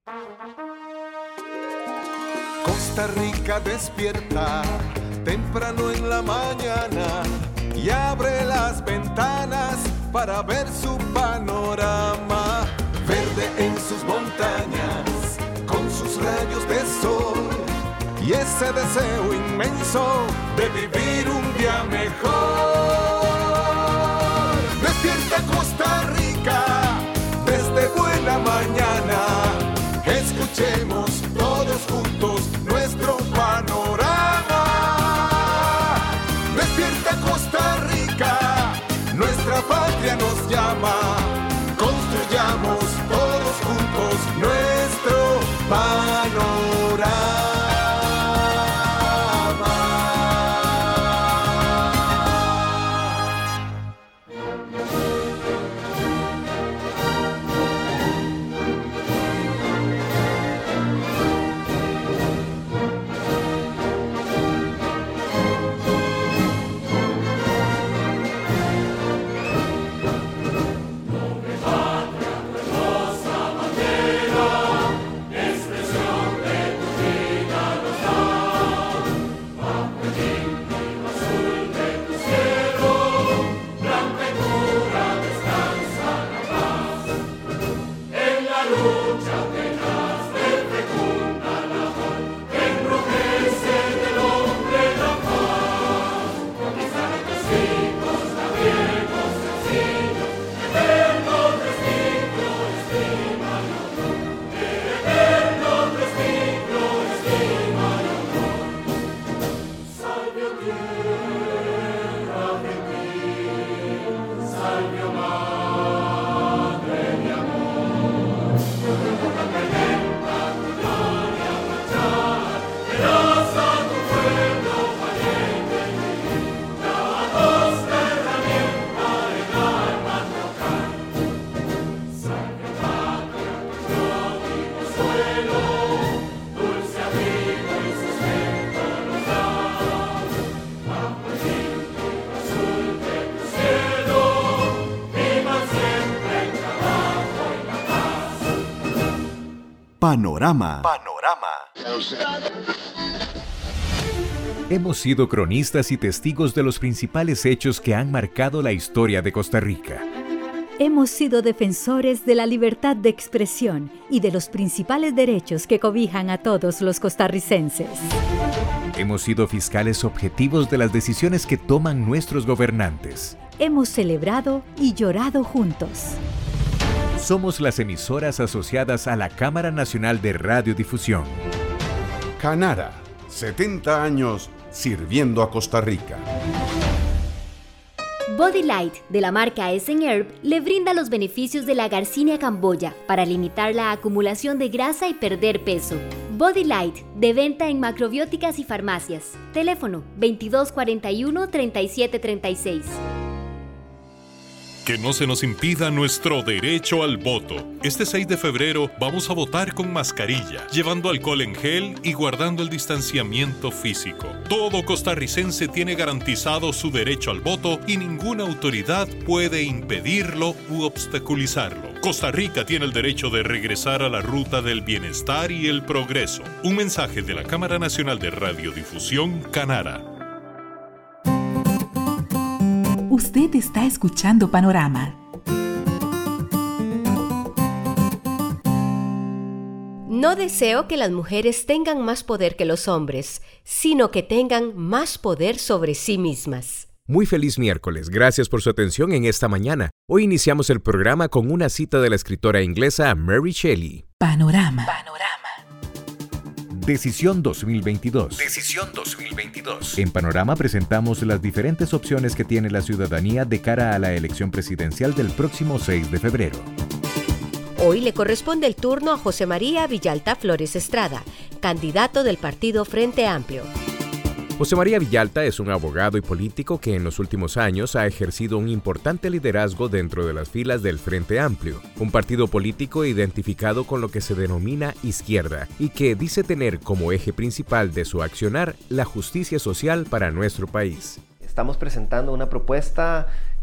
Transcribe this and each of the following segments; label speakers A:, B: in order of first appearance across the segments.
A: Costa Rica despierta temprano en la mañana y abre las ventanas para ver su panorama. Verde en sus montañas, con sus rayos de sol y ese deseo inmenso de vivir un día mejor. Despierta Costa Rica desde buena mañana. Escuchemos todos juntos nuestro panorama. Despierta Costa Rica, nuestra patria nos llama. Construyamos todos juntos nuestro panorama.
B: Panorama.
C: Hemos sido cronistas y testigos de los principales hechos que han marcado la historia de Costa Rica.
D: Hemos sido defensores de la libertad de expresión y de los principales derechos que cobijan a todos los costarricenses.
C: Hemos sido fiscales objetivos de las decisiones que toman nuestros gobernantes.
D: Hemos celebrado y llorado juntos.
C: Somos las emisoras asociadas a la Cámara Nacional de Radiodifusión.
B: Canara, 70 años sirviendo a Costa Rica.
E: Body Light, de la marca Essen Herb, le brinda los beneficios de la Garcinia camboya para limitar la acumulación de grasa y perder peso. Body Light, de venta en macrobióticas y farmacias. Teléfono 2241-3736.
F: Que no se nos impida nuestro derecho al voto. Este 6 de febrero vamos a votar con mascarilla, llevando alcohol en gel y guardando el distanciamiento físico. Todo costarricense tiene garantizado su derecho al voto y ninguna autoridad puede impedirlo u obstaculizarlo. Costa Rica tiene el derecho de regresar a la ruta del bienestar y el progreso. Un mensaje de la Cámara Nacional de Radiodifusión, Canara.
G: Usted está escuchando Panorama.
H: No deseo que las mujeres tengan más poder que los hombres, sino que tengan más poder sobre sí mismas.
C: Muy feliz miércoles, gracias por su atención en esta mañana. Hoy iniciamos el programa con una cita de la escritora inglesa Mary Shelley.
G: Panorama.
C: Decisión 2022. En Panorama presentamos las diferentes opciones que tiene la ciudadanía de cara a la elección presidencial del próximo 6 de febrero.
H: Hoy le corresponde el turno a José María Villalta Flores Estrada, candidato del partido Frente Amplio.
C: José María Villalta es un abogado y político que en los últimos años ha ejercido un importante liderazgo dentro de las filas del Frente Amplio, un partido político identificado con lo que se denomina izquierda y que dice tener como eje principal de su accionar la justicia social para nuestro país.
I: Estamos presentando una propuesta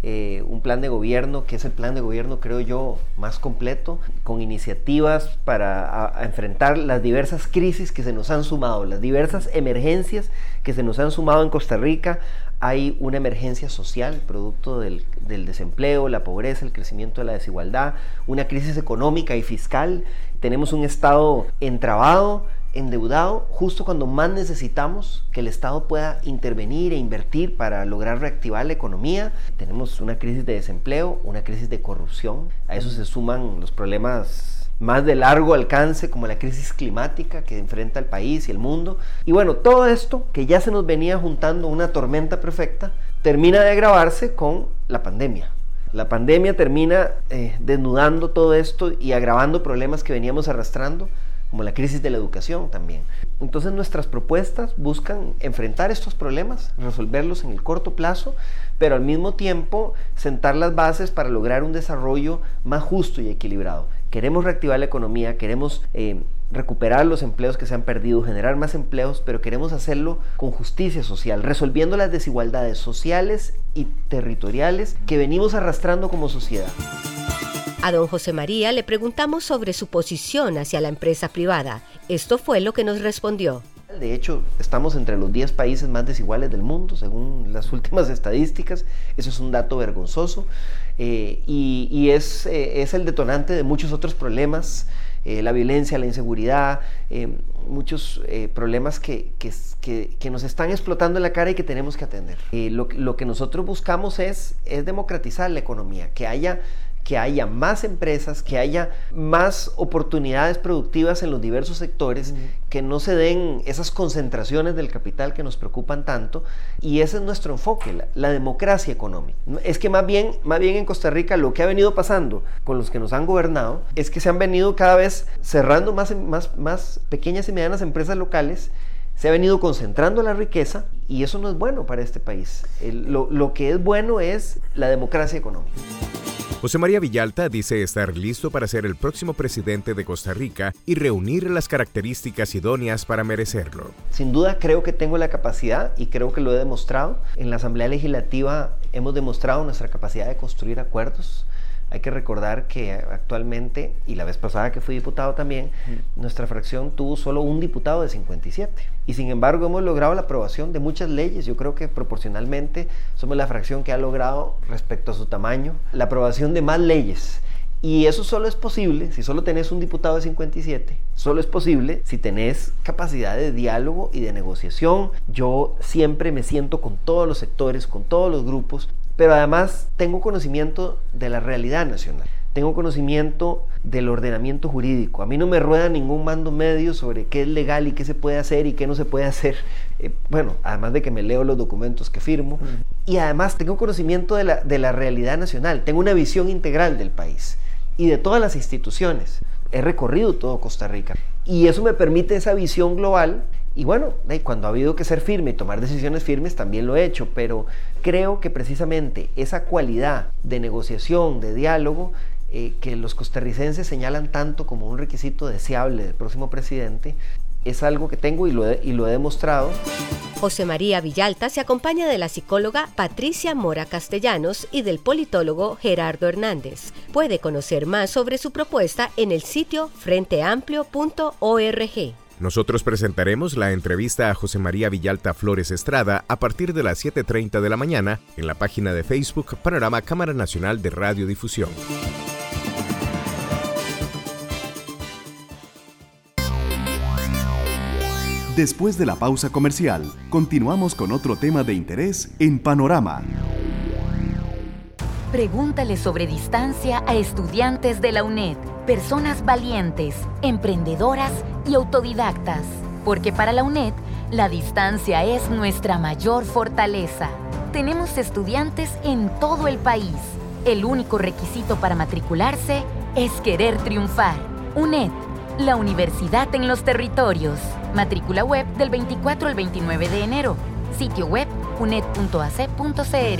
I: un plan de gobierno que es el plan de gobierno, creo yo, más completo, con iniciativas para enfrentar las diversas crisis que se nos han sumado, las diversas emergencias que se nos han sumado en Costa Rica. Hay una emergencia social, producto del desempleo, la pobreza, el crecimiento de la desigualdad, una crisis económica y fiscal. Tenemos un Estado entrabado, endeudado, justo cuando más necesitamos que el Estado pueda intervenir e invertir para lograr reactivar la economía. Tenemos una crisis de desempleo, una crisis de corrupción. A eso se suman los problemas más de largo alcance, como la crisis climática que enfrenta el país y el mundo. Y bueno, todo esto que ya se nos venía juntando una tormenta perfecta, termina de agravarse con la pandemia. La pandemia termina desnudando todo esto y agravando problemas que veníamos arrastrando, como la crisis de la educación también. Entonces nuestras propuestas buscan enfrentar estos problemas, resolverlos en el corto plazo, pero al mismo tiempo sentar las bases para lograr un desarrollo más justo y equilibrado. Queremos reactivar la economía, queremos recuperar los empleos que se han perdido, generar más empleos, pero queremos hacerlo con justicia social, resolviendo las desigualdades sociales y territoriales que venimos arrastrando como sociedad.
H: A don José María le preguntamos sobre su posición hacia la empresa privada. Esto fue lo que nos respondió.
I: De hecho, estamos entre los 10 países más desiguales del mundo, según las últimas estadísticas. Eso es un dato vergonzoso y es el detonante de muchos otros problemas, la violencia, la inseguridad, muchos problemas que nos están explotando en la cara y que tenemos que atender. Lo que nosotros buscamos es democratizar la economía, que haya más empresas, que haya más oportunidades productivas en los diversos sectores, que no se den esas concentraciones del capital que nos preocupan tanto, y ese es nuestro enfoque, la democracia económica. Es que más bien en Costa Rica lo que ha venido pasando con los que nos han gobernado es que se han venido cada vez cerrando más pequeñas y medianas empresas locales, se ha venido concentrando la riqueza, y eso no es bueno para este país. Lo que es bueno es la democracia económica.
C: José María Villalta dice estar listo para ser el próximo presidente de Costa Rica y reunir las características idóneas para merecerlo.
I: Sin duda creo que tengo la capacidad y creo que lo he demostrado. En la Asamblea Legislativa hemos demostrado nuestra capacidad de construir acuerdos. Hay que recordar que actualmente, y la vez pasada que fui diputado también, nuestra fracción tuvo solo un diputado de 57. Y sin embargo hemos logrado la aprobación de muchas leyes. Yo creo que proporcionalmente somos la fracción que ha logrado, respecto a su tamaño, la aprobación de más leyes. Y eso solo es posible si solo tenés un diputado de 57. Solo es posible si tenés capacidad de diálogo y de negociación. Yo siempre me siento con todos los sectores, con todos los grupos, pero además tengo conocimiento de la realidad nacional. Tengo conocimiento del ordenamiento jurídico. A mí no me rueda ningún mando medio sobre qué es legal y qué se puede hacer y qué no se puede hacer. Además de que me leo los documentos que firmo. Y además tengo conocimiento de la realidad nacional. Tengo una visión integral del país y de todas las instituciones. He recorrido todo Costa Rica. Y eso me permite esa visión global. Y bueno, cuando ha habido que ser firme y tomar decisiones firmes también lo he hecho, pero creo que precisamente esa cualidad de negociación, de diálogo, que los costarricenses señalan tanto como un requisito deseable del próximo presidente, es algo que tengo y lo he demostrado.
H: José María Villalta se acompaña de la psicóloga Patricia Mora Castellanos y del politólogo Gerardo Hernández. Puede conocer más sobre su propuesta en el sitio frenteamplio.org.
C: Nosotros presentaremos la entrevista a José María Villalta Flores Estrada a partir de las 7:30 de la mañana en la página de Facebook Panorama Cámara Nacional de Radiodifusión.
B: Después de la pausa comercial, continuamos con otro tema de interés en Panorama.
G: Pregúntale sobre distancia a estudiantes de la UNED, personas valientes, emprendedoras y autodidactas. Porque para la UNED, la distancia es nuestra mayor fortaleza. Tenemos estudiantes en todo el país. El único requisito para matricularse es querer triunfar. UNED, la universidad en los territorios. Matrícula web del 24 al 29 de enero. Sitio web uned.ac.cr.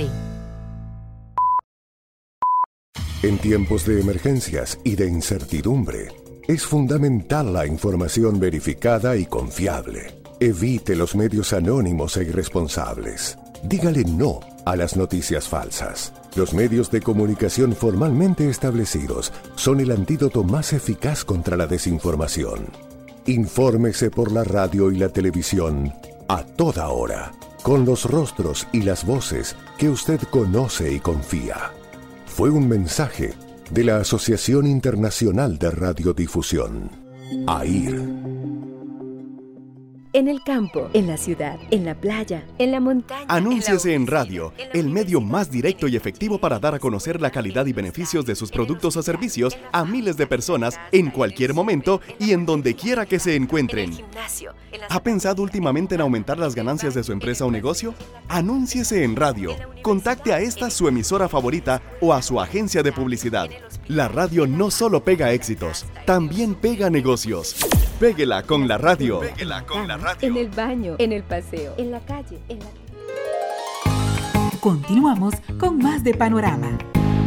J: En tiempos de emergencias y de incertidumbre, es fundamental la información verificada y confiable. Evite los medios anónimos e irresponsables. Dígale no a las noticias falsas. Los medios de comunicación formalmente establecidos son el antídoto más eficaz contra la desinformación. Infórmese por la radio y la televisión a toda hora, con los rostros y las voces que usted conoce y confía. Fue un mensaje de la Asociación Internacional de Radiodifusión, AIR.
D: En el campo, en la ciudad, en la playa, en la montaña.
B: Anúnciese en radio, el medio más directo y efectivo para dar a conocer la calidad y beneficios de sus productos o servicios a miles de personas en cualquier momento y en donde quiera que se encuentren. ¿Ha pensado últimamente en aumentar las ganancias de su empresa o negocio? Anúnciese en radio. Contacte a esta su emisora favorita o a su agencia de publicidad. La radio no solo pega éxitos, también pega negocios. Péguela con la radio. Péguela con la radio.
D: En el baño, en el paseo, en la calle, en la...
K: Continuamos con más de Panorama.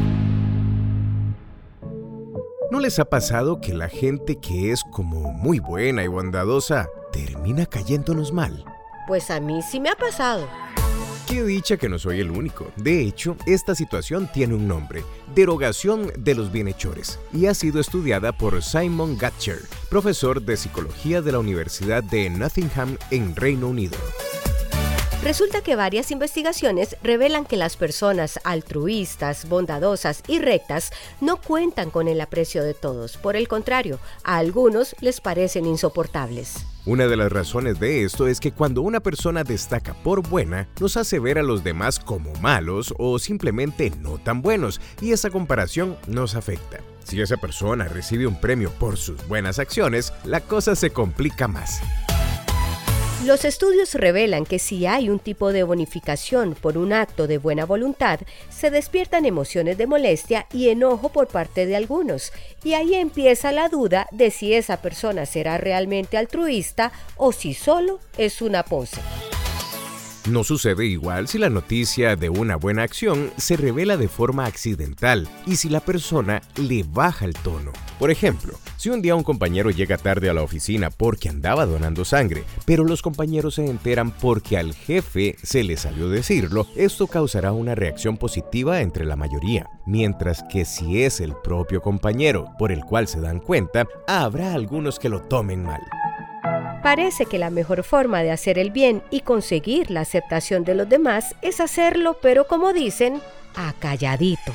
C: ¿No les ha pasado que la gente que es como muy buena y bondadosa termina cayéndonos mal?
H: Pues a mí sí me ha pasado.
C: Qué dicha que no soy el único. De hecho, esta situación tiene un nombre: derogación de los bienhechores, y ha sido estudiada por Simon Gatcher, profesor de psicología de la Universidad de Nottingham en Reino Unido.
H: Resulta que varias investigaciones revelan que las personas altruistas, bondadosas y rectas no cuentan con el aprecio de todos. Por el contrario, a algunos les parecen insoportables.
C: Una de las razones de esto es que cuando una persona destaca por buena, nos hace ver a los demás como malos o simplemente no tan buenos, y esa comparación nos afecta. Si esa persona recibe un premio por sus buenas acciones, la cosa se complica más.
H: Los estudios revelan que si hay un tipo de bonificación por un acto de buena voluntad, se despiertan emociones de molestia y enojo por parte de algunos, y ahí empieza la duda de si esa persona será realmente altruista o si solo es una pose.
C: No sucede igual si la noticia de una buena acción se revela de forma accidental y si la persona le baja el tono. Por ejemplo, si un día un compañero llega tarde a la oficina porque andaba donando sangre, pero los compañeros se enteran porque al jefe se le salió decirlo, esto causará una reacción positiva entre la mayoría. Mientras que si es el propio compañero por el cual se dan cuenta, habrá algunos que lo tomen mal.
H: Parece que la mejor forma de hacer el bien y conseguir la aceptación de los demás es hacerlo, pero como dicen, a calladito.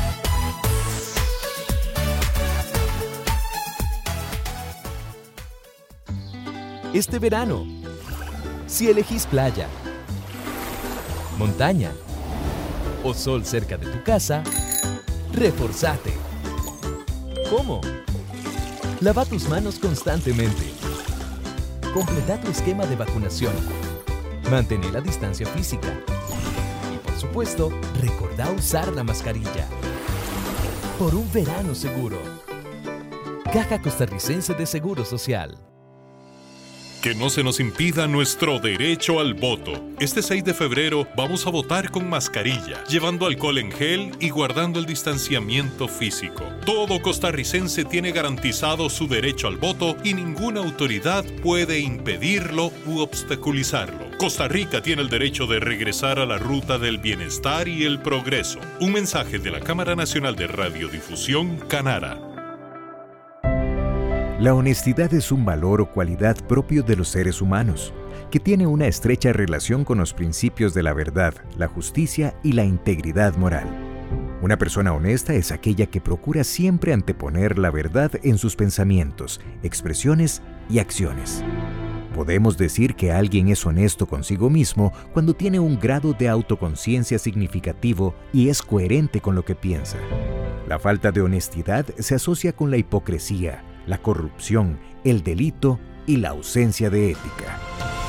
L: Este verano, si elegís playa, montaña o sol cerca de tu casa, reforzate. ¿Cómo? Lava tus manos constantemente. Completa tu esquema de vacunación. Mantén la distancia física. Y por supuesto, recordá usar la mascarilla. Por un verano seguro. Caja Costarricense de Seguro Social.
F: Que no se nos impida nuestro derecho al voto. Este 6 de febrero vamos a votar con mascarilla, llevando alcohol en gel y guardando el distanciamiento físico. Todo costarricense tiene garantizado su derecho al voto y ninguna autoridad puede impedirlo u obstaculizarlo. Costa Rica tiene el derecho de regresar a la ruta del bienestar y el progreso. Un mensaje de la Cámara Nacional de Radiodifusión, Canara.
C: La honestidad es un valor o cualidad propio de los seres humanos, que tiene una estrecha relación con los principios de la verdad, la justicia y la integridad moral. Una persona honesta es aquella que procura siempre anteponer la verdad en sus pensamientos, expresiones y acciones. Podemos decir que alguien es honesto consigo mismo cuando tiene un grado de autoconciencia significativo y es coherente con lo que piensa. La falta de honestidad se asocia con la hipocresía, la corrupción, el delito y la ausencia de ética.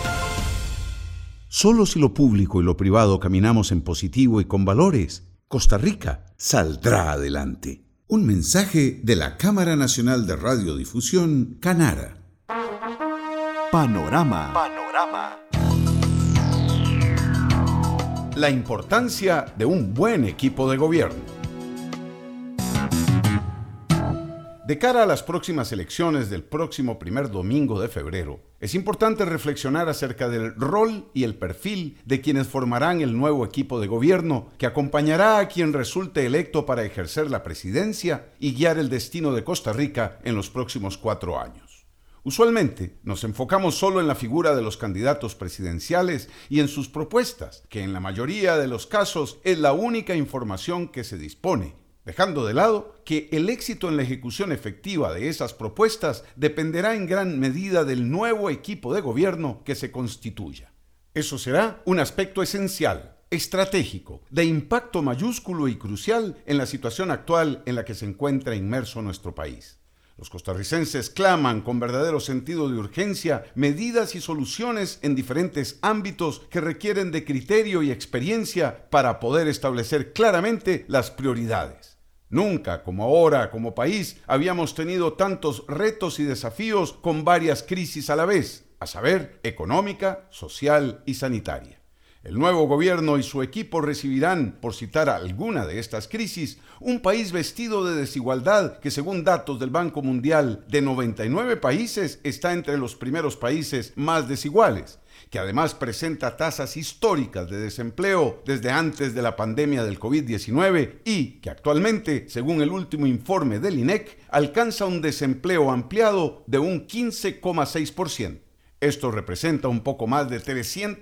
M: Solo si lo público y lo privado caminamos en positivo y con valores, Costa Rica saldrá adelante. Un mensaje de la Cámara Nacional de Radiodifusión, Canara.
B: Panorama.
M: La importancia de un buen equipo de gobierno. De cara a las próximas elecciones del próximo primer domingo de febrero, es importante reflexionar acerca del rol y el perfil de quienes formarán el nuevo equipo de gobierno que acompañará a quien resulte electo para ejercer la presidencia y guiar el destino de Costa Rica en los próximos 4 años. Usualmente nos enfocamos solo en la figura de los candidatos presidenciales y en sus propuestas, que en la mayoría de los casos es la única información que se dispone, dejando de lado que el éxito en la ejecución efectiva de esas propuestas dependerá en gran medida del nuevo equipo de gobierno que se constituya. Eso será un aspecto esencial, estratégico, de impacto mayúsculo y crucial en la situación actual en la que se encuentra inmerso nuestro país. Los costarricenses claman con verdadero sentido de urgencia medidas y soluciones en diferentes ámbitos que requieren de criterio y experiencia para poder establecer claramente las prioridades. Nunca, como ahora, como país, habíamos tenido tantos retos y desafíos con varias crisis a la vez, a saber, económica, social y sanitaria. El nuevo gobierno y su equipo recibirán, por citar alguna de estas crisis, un país vestido de desigualdad que, según datos del Banco Mundial, de 99 países está entre los primeros países más desiguales, que además presenta tasas históricas de desempleo desde antes de la pandemia del COVID-19 y que actualmente, según el último informe del INEC, alcanza un desempleo ampliado de un 15,6%. Esto representa un poco más de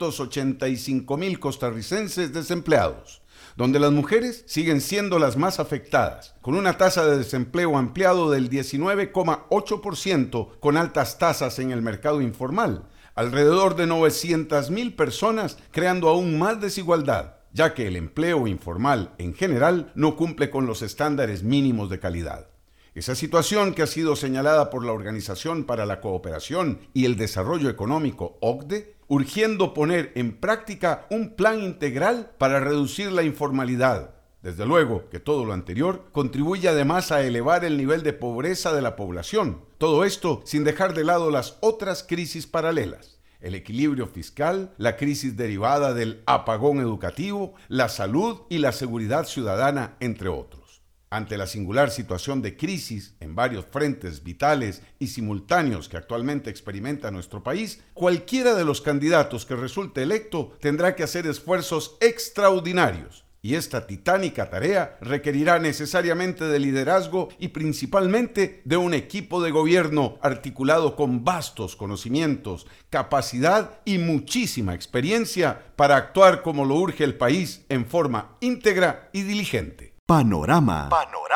M: 385,000 costarricenses desempleados, donde las mujeres siguen siendo las más afectadas, con una tasa de desempleo ampliado del 19,8%, con altas tasas en el mercado informal, alrededor de 900,000 personas, creando aún más desigualdad, ya que el empleo informal en general no cumple con los estándares mínimos de calidad. Esa situación, que ha sido señalada por la Organización para la Cooperación y el Desarrollo Económico, OCDE, urgiendo poner en práctica un plan integral para reducir la informalidad. Desde luego que todo lo anterior contribuye además a elevar el nivel de pobreza de la población. Todo esto sin dejar de lado las otras crisis paralelas: el equilibrio fiscal, la crisis derivada del apagón educativo, la salud y la seguridad ciudadana, entre otros. Ante la singular situación de crisis en varios frentes vitales y simultáneos que actualmente experimenta nuestro país, cualquiera de los candidatos que resulte electo tendrá que hacer esfuerzos extraordinarios. Y esta titánica tarea requerirá necesariamente de liderazgo y principalmente de un equipo de gobierno articulado con vastos conocimientos, capacidad y muchísima experiencia para actuar como lo urge el país en forma íntegra y diligente.
B: Panorama.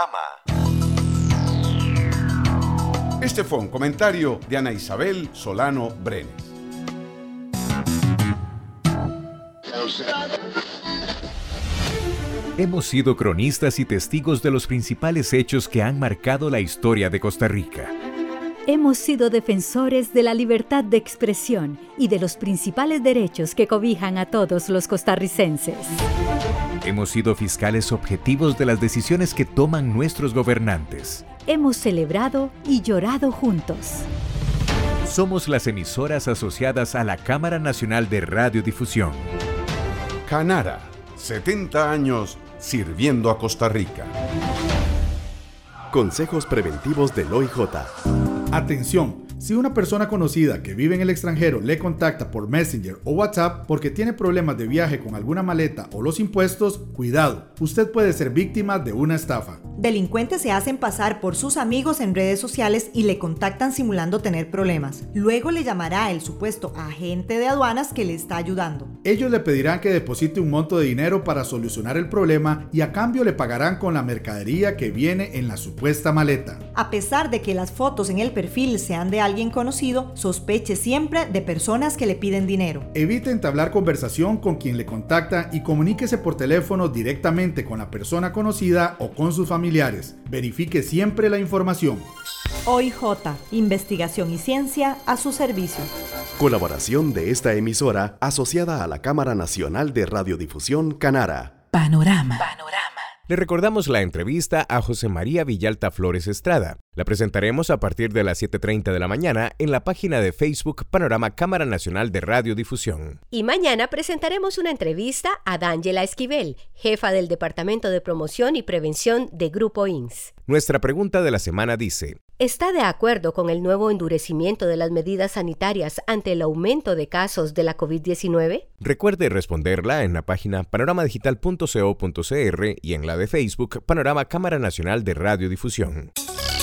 M: Este fue un comentario de Ana Isabel Solano Brenes.
C: Hemos sido cronistas y testigos de los principales hechos que han marcado la historia de Costa Rica.
D: Hemos sido defensores de la libertad de expresión y de los principales derechos que cobijan a todos los costarricenses.
C: Hemos sido fiscales objetivos de las decisiones que toman nuestros gobernantes.
D: Hemos celebrado y llorado juntos.
C: Somos las emisoras asociadas a la Cámara Nacional de Radiodifusión.
M: Canara, 70 años sirviendo a Costa Rica.
B: Consejos preventivos del OIJ.
N: Atención, si una persona conocida que vive en el extranjero le contacta por Messenger o WhatsApp porque tiene problemas de viaje con alguna maleta o los impuestos, cuidado, usted puede ser víctima de una estafa.
O: Delincuentes se hacen pasar por sus amigos en redes sociales y le contactan simulando tener problemas. Luego le llamará el supuesto agente de aduanas que le está ayudando.
N: Ellos le pedirán que deposite un monto de dinero para solucionar el problema y a cambio le pagarán con la mercadería que viene en la supuesta maleta.
O: A pesar de que las fotos en el perfil sean de alguien conocido, sospeche siempre de personas que le piden dinero.
N: Evite entablar conversación con quien le contacta y comuníquese por teléfono directamente con la persona conocida o con sus familiares. Verifique siempre la información.
O: OIJ, investigación y ciencia a su servicio.
B: Colaboración de esta emisora asociada a la Cámara Nacional de Radiodifusión Canara.
K: Panorama.
C: Le recordamos la entrevista a José María Villalta Flores Estrada. La presentaremos a partir de las 7:30 de la mañana en la página de Facebook Panorama Cámara Nacional de Radiodifusión.
H: Y mañana presentaremos una entrevista a D'Angela Esquivel, jefa del Departamento de Promoción y Prevención de Grupo INS.
C: Nuestra pregunta de la semana dice:
H: ¿está de acuerdo con el nuevo endurecimiento de las medidas sanitarias ante el aumento de casos de la COVID-19?
C: Recuerde responderla en la página panoramadigital.co.cr y en la de Facebook Panorama Cámara Nacional de Radiodifusión.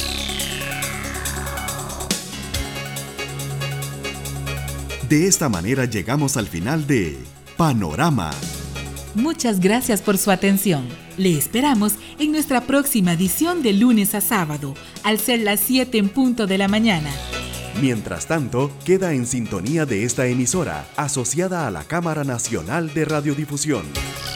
B: De esta manera llegamos al final de Panorama.
K: Muchas gracias por su atención. Le esperamos en nuestra próxima edición de lunes a sábado, al ser las 7 en punto de la mañana.
B: Mientras tanto, queda en sintonía de esta emisora, asociada a la Cámara Nacional de Radiodifusión.